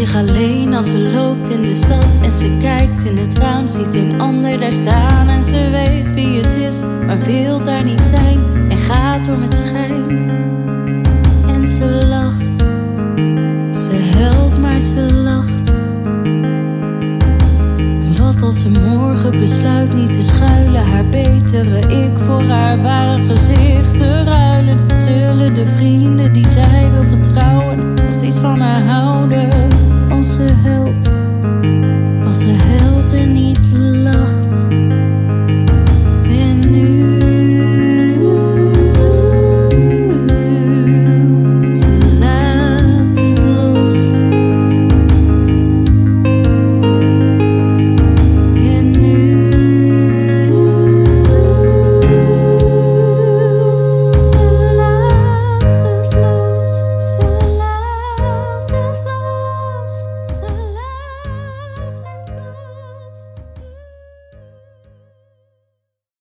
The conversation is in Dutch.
zich alleen als ze loopt in de stad. En ze kijkt in het raam, ziet een ander daar staan. En ze weet wie het is, maar wil daar niet zijn. En gaat door met schijn. En ze lacht, ze huilt maar ze lacht. Wat als ze morgen besluit niet te schuilen, haar betere